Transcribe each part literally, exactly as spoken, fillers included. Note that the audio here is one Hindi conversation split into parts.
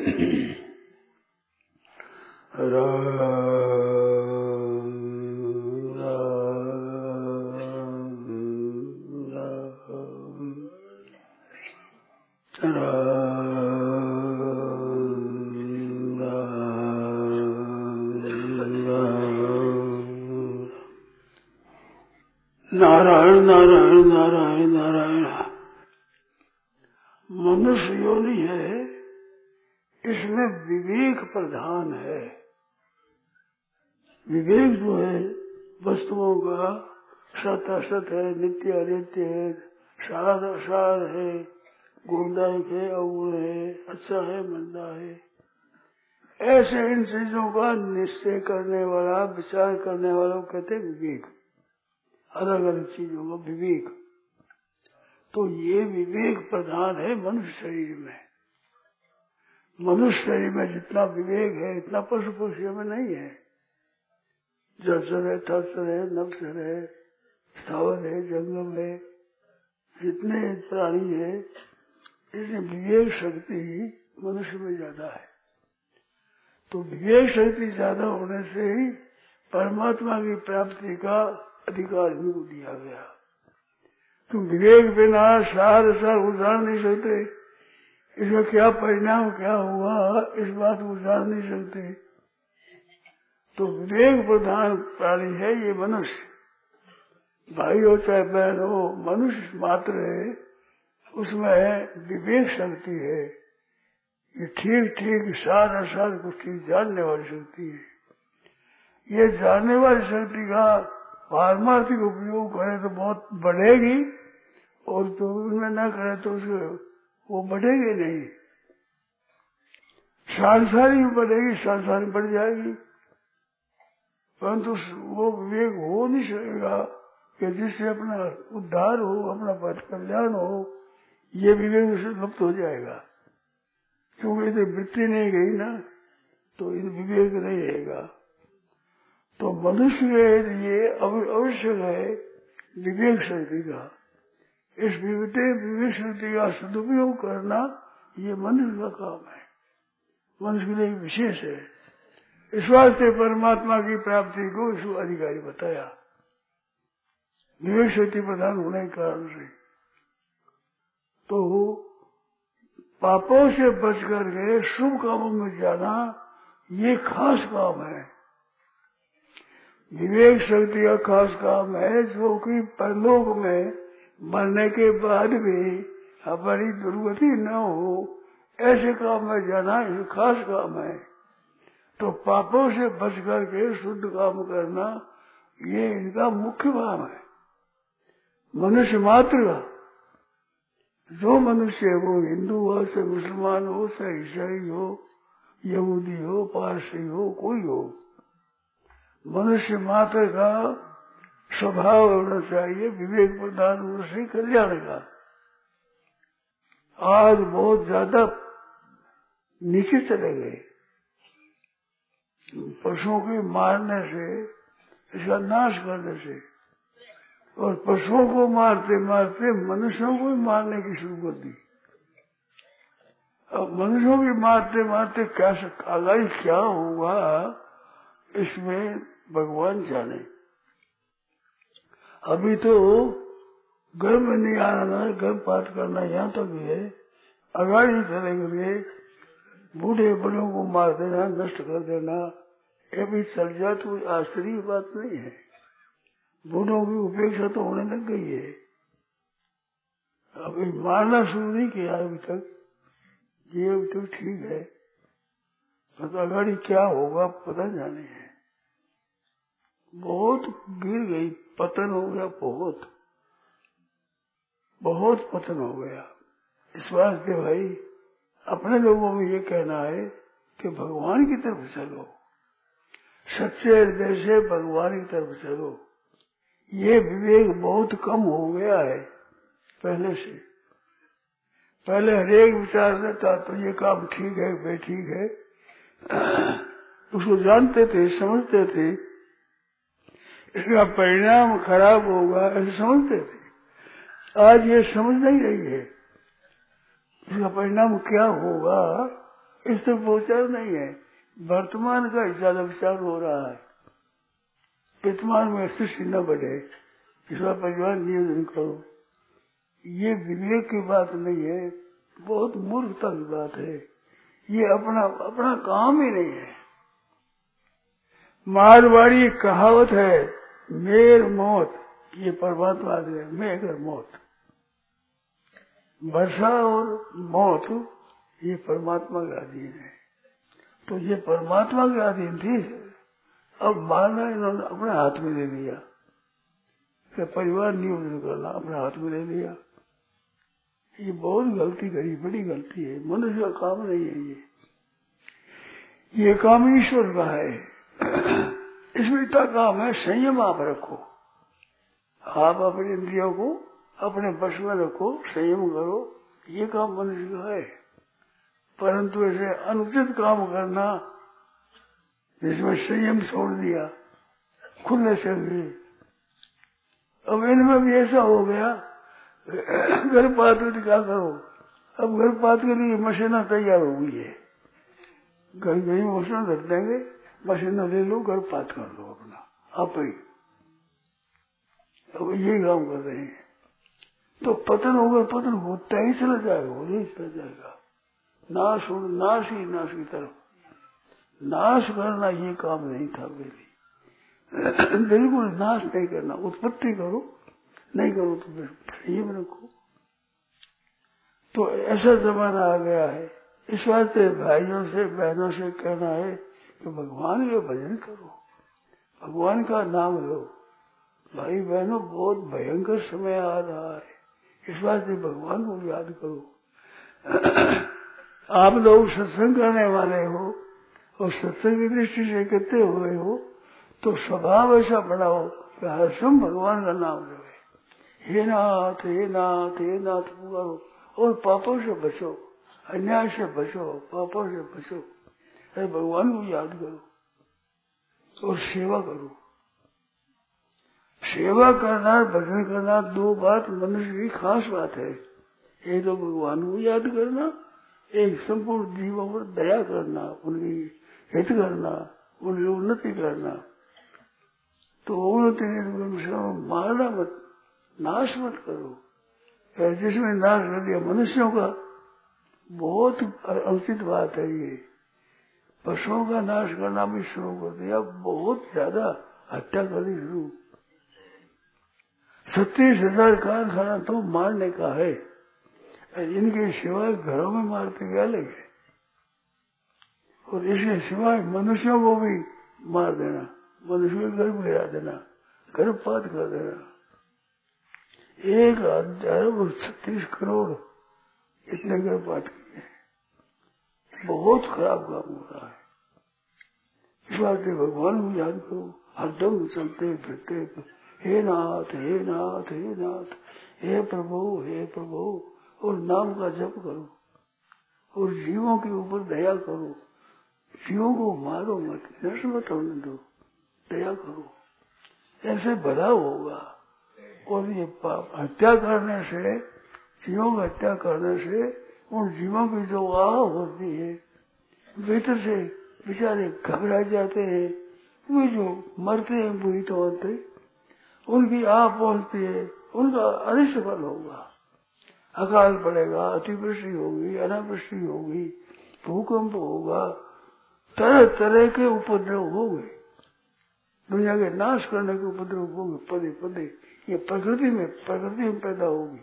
नारायण नारायण नारायण नारायण। मनुष्य योनि है, इसमें विवेक प्रधान है। विवेक जो है वस्तुओं का सत असत है, नित्य अनित्य है, सार असार है, गुणदायक है, अवगुण है, अच्छा है, मंदा है, ऐसे इन चीजों का निश्चय करने वाला, विचार करने वाला को कहते विवेक। अलग अलग चीजों का विवेक। तो ये विवेक प्रधान है मनुष्य शरीर में। मनुष्य शरीर में जितना विवेक है इतना पशु पक्षियों में नहीं है। जलचर है, थलचर है, नभचर है, स्थावर है, जंगम है, जितने प्राणी है, इसमें विवेक शक्ति मनुष्य में ज्यादा है। तो विवेक शक्ति ज्यादा होने से ही परमात्मा की प्राप्ति का अधिकार भी को दिया गया। तुम विवेक बिना सार सार उजाड़ नहीं सकते, इसका क्या परिणाम क्या हुआ इस बात को उजाड़ नहीं सकते। तो विवेक प्रधान प्राणी है ये मनुष्य। भाई हो चाहे बहन हो, मनुष्य मात्र है, उसमें विवेक शक्ति है। ये ठीक ठीक सार असार को ठीक जानने वाली शक्ति है। ये जानने वाली शक्ति का पारमार्थिक उपयोग करे तो बहुत बढ़ेगी, और तो उनमें न करे तो उसको वो बढ़ेगी नहीं। सांसारिक में बढ़ेगी, सांसारिक बढ़ जाएगी, परंतु वो विवेक हो नहीं सकेगा कि जिससे अपना उद्धार हो, अपना पथ कल्याण हो। ये विवेक उससे लुप्त हो जाएगा, क्योंकि यदि वृत्ति नहीं गई ना तो इन विवेक नहीं रहेगा। तो मनुष्य के लिए आवश्यक है विवेक शक्ति का। इस विवेक शक्ति का सदुपयोग करना ये मनुष्य का काम है, मनुष्य के लिए विशेष है। इस वास्ते परमात्मा की प्राप्ति को इसको अधिकारी बताया, विवेक शक्ति प्रदान होने के कारण से। तो पापों से बच करके शुभ कामों में जाना ये खास काम है। विवेक शक्ति का खास काम है, जो कि परलोक में मरने के बाद भी हमारी दुर्गति न हो, ऐसे काम में जाना ये खास काम है। तो पापों से बच करके शुद्ध काम करना ये इनका मुख्य काम है। मनुष्य मात्र का, जो मनुष्य है वो हिंदू हो, चाहे मुसलमान हो, चाहे ईसाई हो, यहूदी हो, पारसी हो, कोई हो, मनुष्य मात्र का स्वभाव होना चाहिए विवेक प्रदान मनुष्य कल्याण का। आज बहुत ज्यादा नीचे चले गए, पशुओं के मारने से, इसका नाश करने से, और पशुओं को मारते मारते मनुष्यों को भी मारने की शुरू कर दी। अब मनुष्यों की मारते मारते क्या आगाही क्या होगा इसमें भगवान जाने। अभी तो गर्भ नहीं आना, गर्भपात करना यहाँ तक भी है, अगाड़ी चले गए बूढ़े बड़ों को मार देना, नष्ट कर देना, ये भी चल जाए तो आश्चर्य बात नहीं है। बूढ़ों की उपेक्षा तो होने लग गई है। अभी मारना शुरू नहीं किया अभी तक, ये अभी तो ठीक है, तो अगाड़ी क्या होगा पता जाने है। बहुत गिर गई, पतन हो गया, बहुत बहुत पतन हो गया। इस वास्ते भाई अपने लोगों में ये कहना है कि भगवान की तरफ चलो, सच्चे हृदय से भगवान की तरफ चलो। ये विवेक बहुत कम हो गया है पहले से। पहले हरेक विचार रहता तो ये काम ठीक है, बेठीक है, उसको जानते थे, समझते थे, इसका परिणाम खराब होगा ऐसे समझते थे। आज ये समझ नहीं रही है इसका परिणाम क्या होगा, इस तक विचार नहीं है। वर्तमान का ज्यादा विचार हो रहा है। वर्तमान में सृष्टि न बढ़े, इसका परिवार नियोजन करो। ये विवेक की बात नहीं है, बहुत मूर्खता की बात है। ये अपना अपना काम ही नहीं है। मारवाड़ी कहावत है, मेर मौत, ये परमात्मा है। मेघ और मौत, वर्षा और मौत, ये परमात्मा के अधीन है। तो ये परमात्मा के अधीन थी, अब मारना इन्होंने अपने हाथ में ले लिया। फिर परिवार नियोजन करना अपने हाथ में ले लिया। ये बहुत गलती करी, बड़ी गलती है। मनुष्य का काम नहीं है ये ये काम ईश्वर का है। इसमें इतना काम है, संयम आप रखो। आप अपने इंद्रियों को अपने वश में रखो, संयम करो, ये काम मनुष्य का है। परंतु ऐसे अनुचित काम करना, जिसमें संयम छोड़ दिया, खुले से भी। अब इनमें भी ऐसा हो गया, गर्भपात में क्या करो। अब गर्भपात के लिए मशीन तैयार हो गई है। घर गई मशीन रख देंगे, मशीन ले लो, गर्भपात कर लो अपना आप ही। अब यही काम कर रहे हैं। तो पतन होगा, पतन होता ही चला जाएगा, हो ही चला जाएगा। नाश हो, नाश ही नाश की तरफ। नाश करना ये काम नहीं था मेरी। बिल्कुल नाश नहीं करना, उत्पत्ति करो, नहीं करो तो संयम रखो। तो ऐसा जमाना आ गया है। इस वास्ते भाइयों से बहनों से कहना है कि भगवान के भजन करो, भगवान का नाम लो। भाई बहनों, बहुत भयंकर समय आ रहा है, इस वास्ते भगवान को याद करो। आप लोग सत्संग करने वाले हो और सत्संग की दृष्टि से करते हुए हो, तो स्वभाव ऐसा बनाओ कि हर समय भगवान का नाम लो। हे नाथ, हे नाथ, हे नाथ पुकारो और पापों से बचो, अन्याय से बचो, पापों से बचो। अरे भगवान को याद करो और सेवा करो। सेवा करना, भजन करना, दो बात मनुष्य की खास बात है। एक तो भगवान को याद करना, एक संपूर्ण जीवों पर दया करना, उनकी हित करना, उनकी उन्नति करना। तो उन्नति मारना मत, नाश मत करो। जिसमें नाश कर दिया मनुष्यों का, बहुत अनुचित बात है ये। पशुओं का नाश करना भी शुरू कर दिया, बहुत ज्यादा हत्या कर दी शुरू। छत्तीस हजार कारखाना तो मारने का है, इनके सिवाय घरों में मारते क्या लगे। और इसके सिवाय मनुष्यों को भी मार देना, मनुष्य के घर में गिरा देना, गर्भपात कर देना। एक हजार छत्तीस करोड़ इतने गर्भपात किए, बहुत खराब काम हो रहा है। इस बात से भगवान को याद करो, हरदम चलते फिरते, हे नाथ, हे नाथ, हे नाथ, हे प्रभु, हे प्रभु, और नाम का जप करो और जीवों के ऊपर दया करो। जीवों को मारो मत, नष्ट मत होने दो, दया करो, ऐसे भला होगा। और ये पाप हत्या करने से, जीवों की हत्या करने से उन जीवों की जो आह होती है, भीतर से बेचारे घबरा जाते हैं। वे जो मरते हैं बुरी तो होते, उनकी आह पहुंचती है, उनका अनिष्ट फल होगा। अकाल पड़ेगा, अतिवृष्टि होगी, अनावृष्टि होगी, भूकंप होगा, तरह तरह के उपद्रव होंगे, दुनिया के नाश करने के उपद्रव होंगे पदे पदे। ये प्रकृति में प्रकृति में पैदा होगी।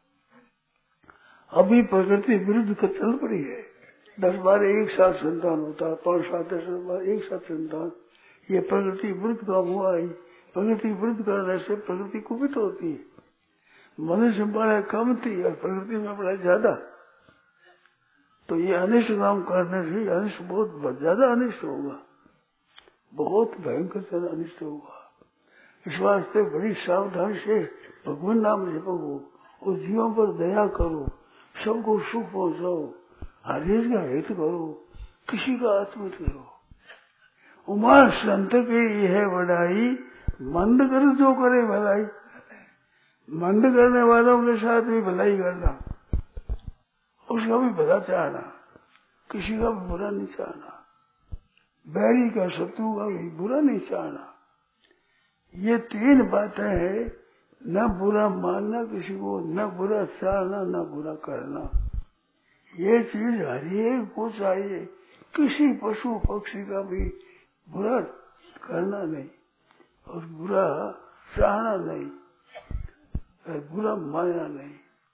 अभी प्रकृति विरुद्ध का चल पड़ी है। दस बार एक साथ संतान होता है, पांच सात दस बार एक साथ संतान। ये प्रकृति विरुद्ध काम हुआ है। प्रकृति विरुद्ध करने से प्रकृति कुपित होती है। मनुष्य बड़ा कम थी और प्रकृति में बड़ा ज्यादा। तो ये अनिष्ट काम करने से अनिष्ट बहुत ज्यादा अनिष्ट होगा, बहुत भयंकर अनिष्ट होगा। इस वास्ते बड़ी सावधानी से भगवान नाम जपो और जीवों पर दया करो, सबको सुख पहुंचाओ, हर एक का हित करो, किसी का आत्मित करो। उमा संत की यह बढ़ाई, मंद कर जो करे भलाई। मंद करने वालों के साथ भी भलाई करना, उसका भी भला चाहना। किसी का भी बुरा नहीं चाहना, बैरी का शत्रु का भी बुरा नहीं चाहना। ये तीन बातें हैं, न बुरा मानना किसी को, न बुरा चाहना, न बुरा करना। ये चीज हर एक को चाहिए। किसी पशु पक्षी का भी बुरा करना नहीं और बुरा चाहना नहीं और बुरा मानना नहीं।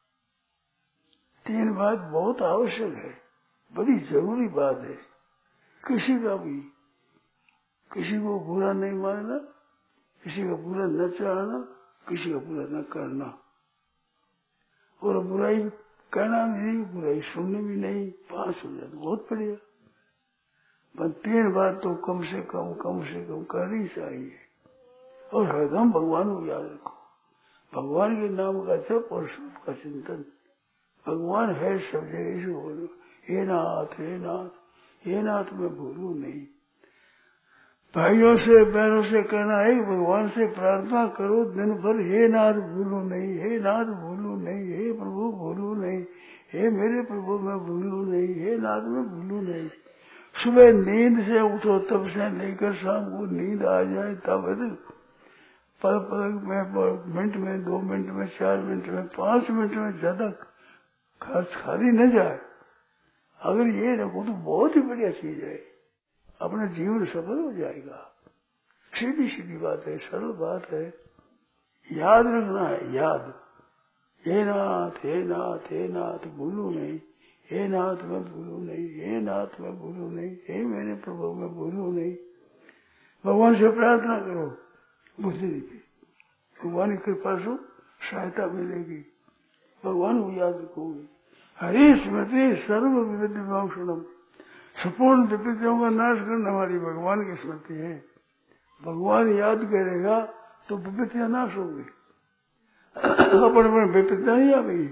तीन बात बहुत आवश्यक है, बड़ी जरूरी बात है। किसी का भी किसी को बुरा नहीं मानना, किसी का बुरा न चाहना, किसी का बुरा न करना और बुराई कहना भी नहीं, बुराई सुननी भी नहीं। पांच हो जाए तो बहुत बढ़िया, पर तीन बात तो कम से कम कम से कम करनी चाहिए। और हरदम भगवान को याद रखो, भगवान के नाम का जप और सब का चिंतन। भगवान है सब जगह से बोलो, हे नाथ हे नाथ, हे नाथ मैं भूलू नहीं। भाइयों से बहनों से कहना है, भगवान से प्रार्थना करो दिन भर, हे नाथ भूलू नहीं, हे नाथ भूलू नहीं, हे प्रभु भूलू नहीं, हे मेरे प्रभु मैं भूलू नहीं, हे नाथ मैं भूलू नहीं। सुबह नींद से उठो तब से लेकर शाम को नींद आ जाए तब पल पल में, मिनट में, दो मिनट में, चार मिनट में, पांच मिनट में ज्यादा खर्च खाली न जाए। अगर ये रखो तो बहुत ही बढ़िया चीज है, अपना जीवन सफल हो जाएगा। सीधी सीधी बात है, सरल बात है, याद रखना है। याद, हे नाथ हे नाथ हे नाथ भूलू नहीं, हे नाथ मैं भूलू नहीं, हे नाथ मैं भूलू नहीं, हे मेरे प्रभु मैं भूलू नहीं। भगवान से प्रार्थना करो, बुद्धि दीजिए, भगवान की कृपा से सहायता मिलेगी, भगवान को याद रखोगे। हरि स्मृति सर्व विविध विभूषणम, संपूर्ण विपत्तियों का नाश करने वाली भगवान की स्मृति है। भगवान याद करेगा तो विपत्तियां नाश होगी, अपन अपन विपत्तियां नहीं आएगी।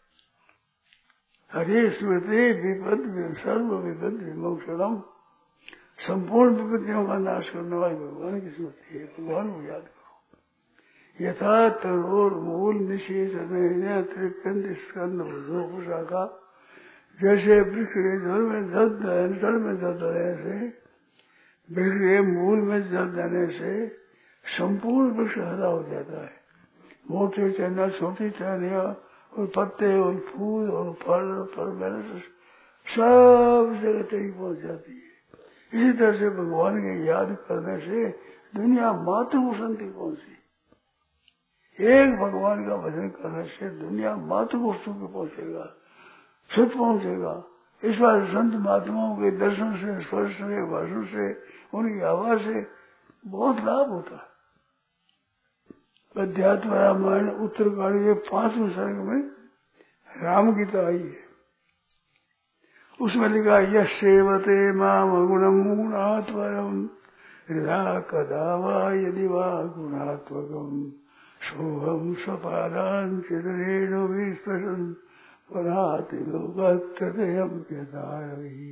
हरि स्मृति विपद सर्व विपद विमोक्षणम, संपूर्ण विपत्तियों का नाश करने वाली भगवान की स्मृति है। भगवान को याद करो। यथा तरोर मूल निशेष त्रिकंद स्कंद शाखा, जैसे वृक्ष के जल में जल जल में जल देने से, वृक्ष के मूल में जल देने से संपूर्ण वृक्ष हरा हो जाता है। मोटे टहनियाँ, छोटी टहनियाँ और पत्ते और फूल और फल और फल सब जगह तक पहुंच जाती है। इसी तरह से भगवान के याद करने से दुनिया मात्र को शांति पहुंची। एक भगवान का भजन करने से दुनिया मात्र को सुख पहुंचेगा, सुख पहुंचेगा। इस बार संत महात्माओं के दर्शन से, स्पर्श से, भाषण से, उनकी आवाज से बहुत लाभ होता है। अध्यात्म रामायण उत्तरकांड के पांचवें सर्ग में राम गीता आई है, उसमें लिखा यश सेवते माम गुणम गुणात्वरम हृदय कदा वा यदि वा गुणात्मकम सोहम स्वपादान चिरेणु विस्पृशन् पराति लोकत्रयम् यदारहि।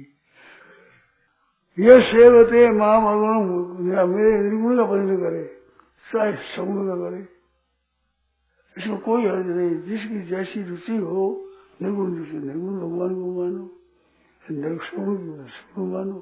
यह सेवते माम अगुणम, मेरे निर्गुण का भजन करे चाहे सगुण का करे, इसमें कोई अर्थ नहीं। जिसकी जैसी रुचि हो, निर्गुण रुचि निर्गुण भगवान को मानो, निर्गुण सगुण मानो,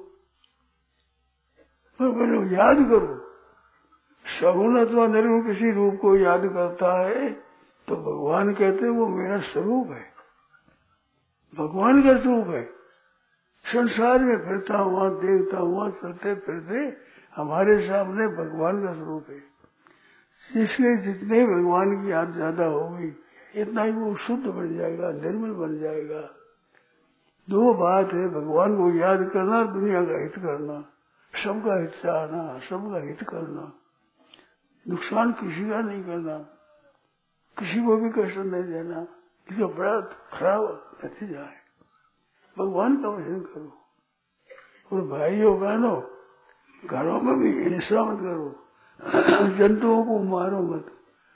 पर पहले याद करो। सगुण अथवा निर्गुण किसी रूप को याद करता है तो भगवान कहते वो मेरा स्वरूप है, भगवान का स्वरूप है। संसार में फिरता हुआ देखता हुआ चलते फिरते हमारे सामने भगवान का स्वरूप है। जिसके जितने भगवान की याद ज्यादा होगी इतना ही वो शुद्ध बन जाएगा, निर्मल बन जाएगा। दो बात है, भगवान को याद करना, दुनिया का हित करना, सबका हित चाहना, सबका हित करना, नुकसान किसी का नहीं करना, किसी को भी कष्ट नहीं देना। इसका बड़ा खराब नतीजा है। भगवान का भजन करो। और भाइयों बहनों, घरों में भी हिंसा मत करो, जंतुओं को मारो मत।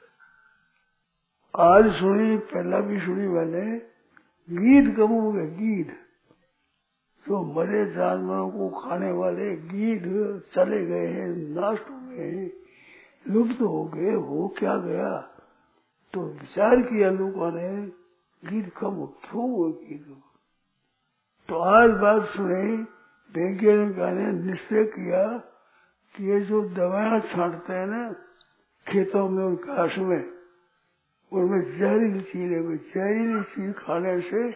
आज सुनी, पहला भी सुनी मैंने, गीध कब हो गए? गीध तो मरे जानवरों को खाने वाले गीध चले गए हैं, नष्ट हो गए हैं, लुप्त हो गए। हो क्या गया? तो विचार किया लोगों ने, गीध कब क्यों हुए? गीध तो आज बात सुनी, वैज्ञानिकों ने निश्चय किया कि ये जो दवाएं छांटते हैं ना खेतों में और घास में, उनमें जहरीली चीज है। जहरीली चीज खाने से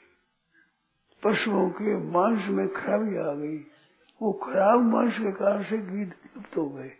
पशुओं के मांस में खराबी आ गई। वो खराब मांस के कारण से गीध लुप्त हो गए।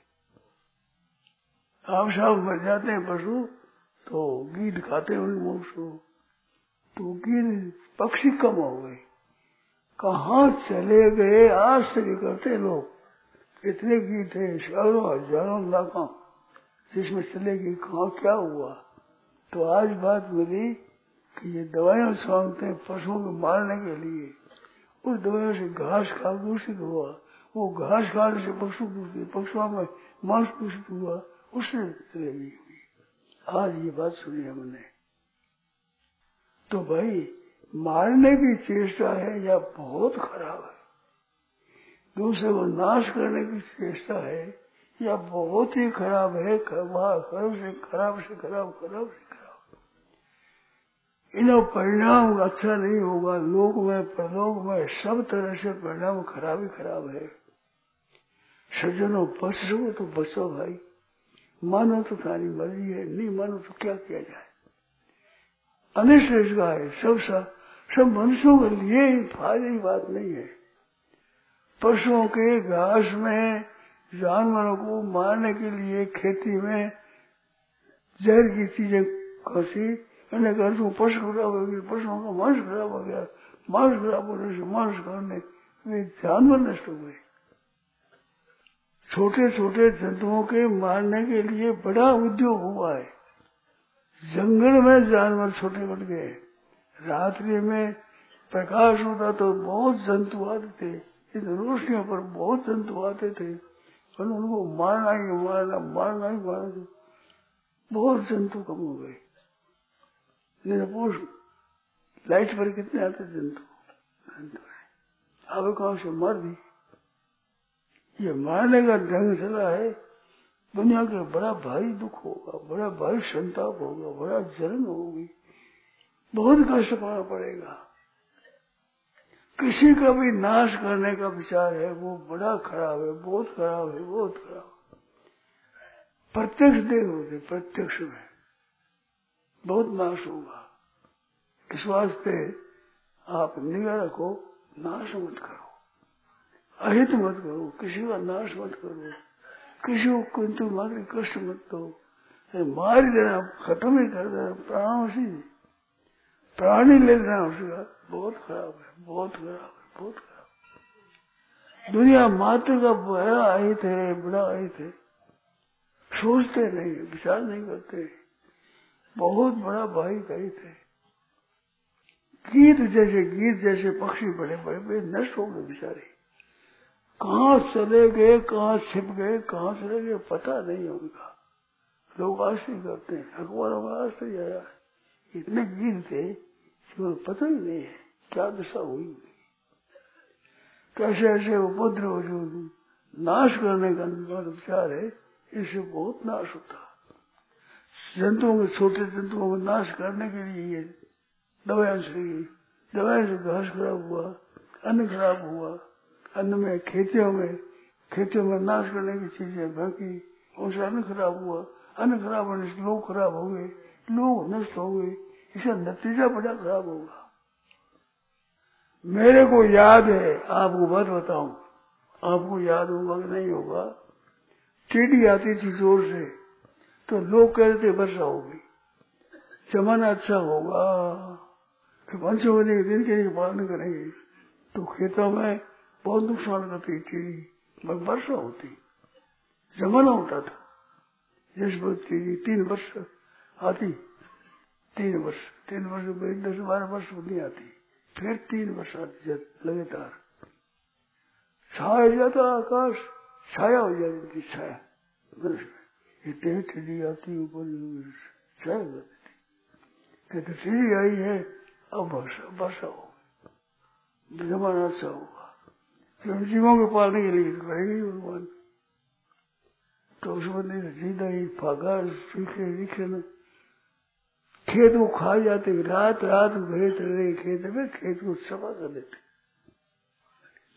आप साफ मर जाते हैं पशु तो गीध खाते हैं उन मांस को, तो गीध पक्षी कम हो गए। कहाँ चले गए आश्चर्य करते लोग। इतने गीध थे, हजारों हजारों लाखों, जिसमें चले गए कहाँ क्या हुआ। तो आज बात मिली कि ये दवाइयां छांटते हैं पशुओं को मारने के लिए। उस दवाइयों से घास खा दूषित हुआ, वो घास खाने से पशु दूषित, पशुओं में मांस दूषित हुआ, उससे चले गई हुई। आज ये बात सुनी हमने। तो भाई मारने की चेष्टा है या बहुत खराब है, दूसरे को नाश करने की चेष्टा है या बहुत ही खराब है। खराब से खराब से खराब खराब से खराब। इनका परिणाम अच्छा नहीं होगा। लोक में परलोक में सब तरह से परिणाम खराब ही खराब है। सज्जनों बच सको तो बचो भाई, मानो तो सारी मर्जी है, नहीं मानो तो क्या किया जाए। अनिष्ट इसका है, सब सब मनुष्यों के लिए फायदे की बात नहीं है। पशुओं के घास में जानवरों को मारने के लिए खेती में जहर की चीजें खसी, मैंने कहा तुम पशु खराब हो गई, पशुओं का मांस खराब हो गया, मांस खराब होने से मांस खाने वे जानवर नष्ट हो गए। छोटे छोटे जंतुओं के मारने के लिए बड़ा उद्योग हुआ है। जंगल में जानवर छोटे बढ़ गए। रात्रि में प्रकाश होता तो बहुत जंतु आते थे, इन रोशनियों पर बहुत जंतु आते थे, पर उनको मारना ही मारना मारना ही मारना, बहुत जंतु कम हो गए। लाइट पर कितने आते जंतु, अब कौन से मर दी। ये मारने का ढंग चला है। दुनिया के बड़ा भारी दुख होगा, बड़ा भारी संताप होगा, बड़ा जलन होगी, बहुत कष्ट पाना पड़ेगा। किसी का भी नाश करने का विचार है वो बड़ा खराब है, बहुत खराब है, बहुत खराब। प्रत्यक्ष देखोगे, प्रत्यक्ष में बहुत नाश होगा। इस वास्ते आप निगाह रखो, नाश मत करो, अहित मत करो, किसी का नाश मत करो, किसी को किंतु मात्र कष्ट मत दो, मार देना, खत्म ही कर देना, प्राणों से प्राणी ले लेना उसका बहुत खराब है, बहुत खराब है, बहुत खराब। दुनिया मात्र का बड़ा अहित है, बड़ा अहित है, सोचते नहीं, विचार नहीं करते, बहुत बड़ा भाई अहित है। गीत जैसे गीत जैसे पक्षी बड़े बड़े बड़े नष्ट हो गए बेचारे, कहाँ चले गए, कहाँ छिप गए, कहाँ चले गए पता नहीं है उनका। लोग आश्चर्य करते हैं, अखबारों में आश्चर्य आया, इतने गीत थे कि पता ही नहीं है क्या दशा हुई। कैसे ऐसे उपद्रव जो नाश करने का विचार है, इससे बहुत नाश होता। जंतुओं के, छोटे जंतुओं को नाश करने के लिए ये दवाएं चाहिए। दवाएं से घास खराब हुआ, अन्न खराब हुआ, अन्न में खेतियों में खेतियों में नाश करने की चीजें बाकी, उनसे अन्न खराब हुआ, अन्न खराब होने से लोग खराब हो गए, लोग नष्ट हो गए, इसका नतीजा बड़ा खराब होगा। मेरे को याद है, आपको बात बताऊं, आपको याद होगा कि नहीं होगा, टीडी आती थी जोर से तो लोग कहते थे वर्षा होगी, जमाना अच्छा होगा, फिर पंचवनी के दिन के पालन करेंगे, तो खेतों में बहुत नुकसान करती थी, मगर वर्षा होती, जमाना होता था। जिस बच्ची तीन वर्ष आती, तीन वर्ष तीन वर्ष दस बारह वर्ष नहीं आती, फिर तीन वर्ष आती लगातार, छाया जाता आकाश, छाया हो जाती थी, छाया वर्ष में इतनी ठंडी आती ऊपर छाया हो जाती थी। कहते ठंडी आई है, अब वर्षा वर्षा होगी, जमाना अच्छा होगा, फिर जीवों को पालने के लिए करेंगे भगवान। तो उस बंदे ने सीधा ही फागा सूखे रिखे में खेत को खा जाते, रात रात गए चले खेत में, खेत को सफा कर देते,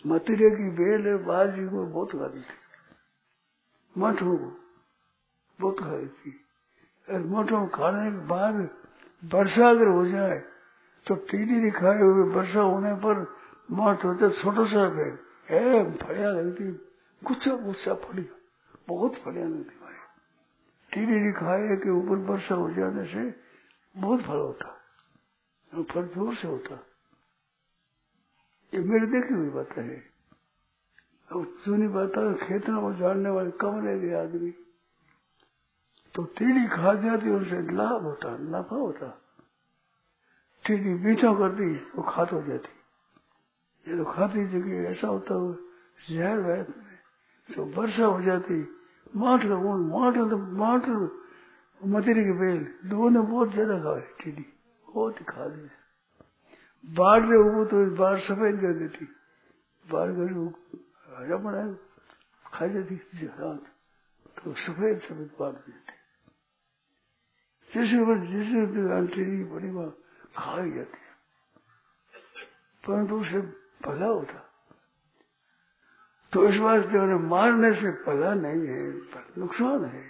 मथुरे की बेल बाजी को बहुत खाती थी, मठों को बहुत खाई थी। मठों खाने के बाद वर्षा अगर हो जाए तो टीडी नहीं खाए हुए वर्षा होने पर मठ होता छोटा सा पेड़ है, फलिया लगती, गुच्छा गुच्छा फलिया, बहुत फलिया लगती भाई। टीडी नहीं खाए के ऊपर वर्षा हो जाने से बहुत फल होता, फल जोर से होता। ये मेरे देखी हुई बात है। अब सुनी बात है, खेतों को जानने वाले कम रह गए आदमी, तो टीडी खा जाती उनसे लाभ होता, नफा होता। टीडी मीठा करती वो खात हो जाती, ये तो खाती जगह ऐसा होता है जहर वहर में, तो वर्षा हो जाती। माठ का माठ तो माठ मथुरे की बेल दोनों बहुत ज्यादा खाए, टीडी बहुत ही खा दी। बाढ़ में वो तो बाढ़ सफेद कर देती, बाढ़ कर हरा बना खा जाती रात, तो सफेद सफेद बाढ़ देती। जिसे जिसे टीडी बड़ी बात खा ही जाती है, परंतु उससे भला होता। तो इस वास्ते उन्हें मारने से भला नहीं है, नुकसान है।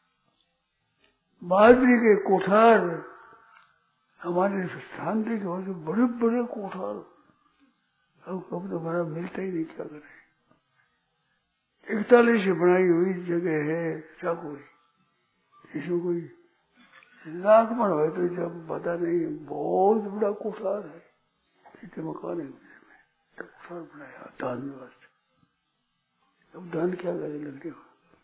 बाजरी के कोठार हमारे शांति के वजह बड़े बड़े कोठार, अब कब तो बड़ा मिलता ही नहीं, क्या करे। इकतालीस से बनाई हुई जगह है चाकोरी, इसमें कोई लाख मन हो तो जब पता नहीं, बहुत बड़ा कोठार है, इतने मकान है तो कोठार बनाया दान वास्ते। अब दान क्या करे, लग रहे हो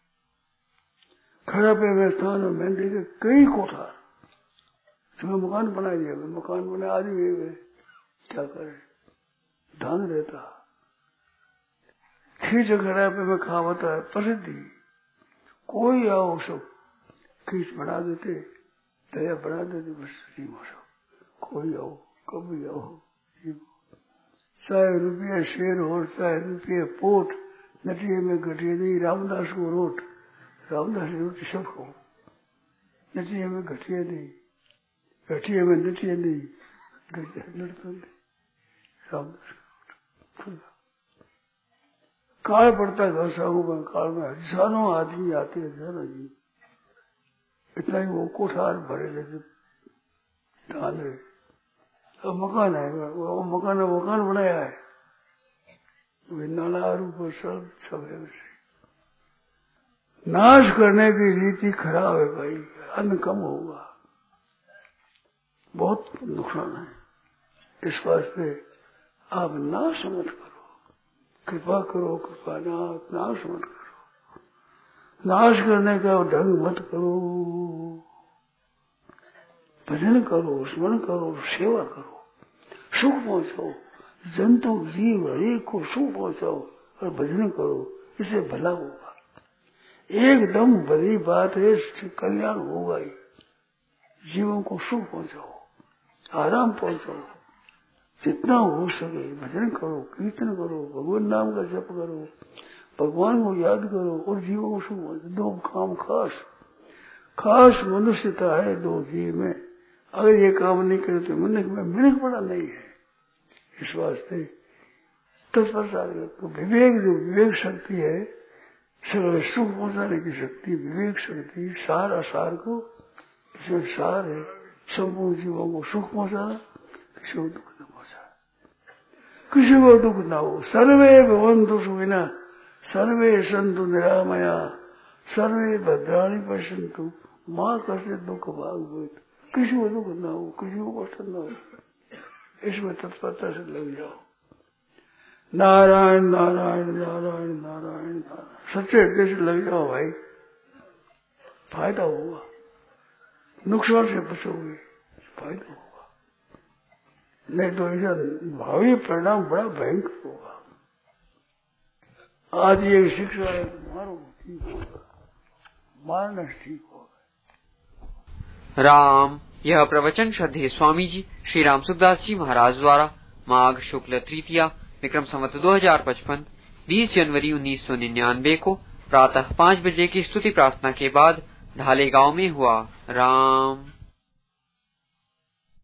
खड़ा पे में स्थान और मेहंदी के कई कोठार, तुम्हें मकान बना दिया, मकान बने आदमी हुए, क्या करे, धान रहता। खींच खड़ा पे में खावता है प्रसिद्धि, कोई आओ सब खींच बना देते, दया बना देते, बस सीमा सब कोई आओ कभी आओ। चाहे रुपये शेर हो, चाहे रुपये पोट, नटिये में घटिए नहीं, रामदास को रोट, रामदास रोटी सब हो, नटिये में घटिए नहीं, घटिए में नटिये नहीं, लड़ता नहीं, रामदास को रोट। काल पड़ता घर साहू में, काल में हजारों आदमी आते, हजारों जी, इतना ही वो कोठार भरे लेते धान रहे। अब मकान है, वो मकान मकान बनाया है, नाला रूप सब सब है। वैसे नाश करने की रीति खराब है भाई, अन्न कम होगा, बहुत नुकसान है। इस वास्ते आप नाश मत करो, कृपा करो, कृपा नाथ, नाश मत करो, नाश करने का ढंग मत करो, भजन करो, स्मरण करो, सेवा करो, सुख पहुंचाओ, जंतु जीव हरेक को सुख पहुंचाओ और भजन करो, इससे भला होगा। एकदम बड़ी बात है, कल्याण होगा ही। जीवों को सुख पहुंचाओ, आराम पहुंचाओ, जितना हो सके भजन करो, कीर्तन करो, भगवान नाम का जप करो, भगवान को याद करो और जीवों को सुख पहुंचाओ। दो काम खास खास मनुष्यता है दो जीव में, अगर ये काम नहीं करे तो मिनक में मिनक बड़ा नहीं है। इस वास्ते तत्परता तो विवेक, जो विवेक शक्ति है, सर्व सुख पहुंचाने की शक्ति, विवेक शक्ति, सार असार को, इसमें सार है संपूर्ण जीवों को सुख पहुंचाना, किसी को दुख न पहुंचाना, किसी को दुख न हो। सर्वे भवन्तु सुखिनः, सर्वे सन्तु निरामया, सर्वे भद्राणि पश्यन्तु मां कश्चित् दुख भाग भवेत्। किसी को दुख न हो, किसी को कष्ट न हो, इसमें तत्परता से लग जाओ। नारायण नारायण नारायण नारायण नारायण, सच्चे हृदय से लग जाओ भाई, फायदा होगा, नुकसान से बचोगे, फायदा होगा। नहीं तो ऐसा भावी परिणाम बड़ा भयंकर होगा। आज ये शिक्षा है, मारो ठीक होगा, मारना ठीक होगा। राम। यह प्रवचन श्रद्धेय स्वामी जी श्री राम सुखदास जी महाराज द्वारा माघ शुक्ल तृतीया विक्रम संवत दो हजार पचपन बीस जनवरी उन्नीस सौ निन्यानवे को प्रातः पाँच बजे की स्तुति प्रार्थना के बाद ढाले गांव में हुआ। राम।